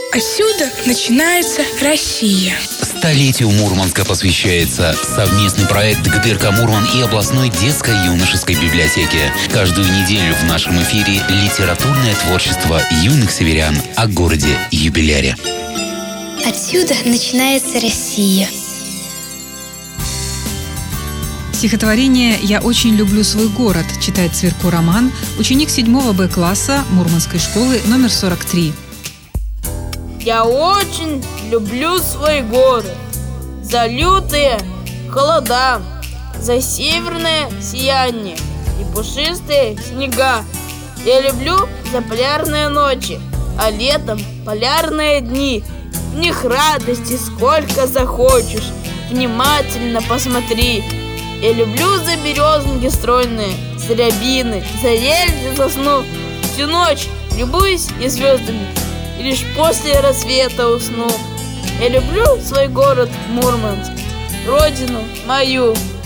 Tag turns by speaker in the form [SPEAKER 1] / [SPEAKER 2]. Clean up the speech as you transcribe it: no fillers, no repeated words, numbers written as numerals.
[SPEAKER 1] Отсюда начинается Россия.
[SPEAKER 2] Столетию Мурманска посвящается совместный проект ГТРК Мурман и областной детско-юношеской библиотеки. Каждую неделю в нашем эфире литературное творчество юных северян о городе-юбиляре.
[SPEAKER 3] Отсюда начинается Россия.
[SPEAKER 4] Стихотворение «Я очень люблю свой город» читает Цверко Роман, ученик 7 Б-класса Мурманской школы номер 43.
[SPEAKER 5] Я очень люблю свой город за лютые холода, за северное сияние и пушистые снега. Я люблю за полярные ночи, а летом полярные дни. В них радости сколько захочешь, внимательно посмотри. Я люблю за березоньки стройные, за рябины, за ель засну. Всю ночь любуюсь и звездами, и лишь после рассвета усну. Я люблю свой город Мурманск, родину мою.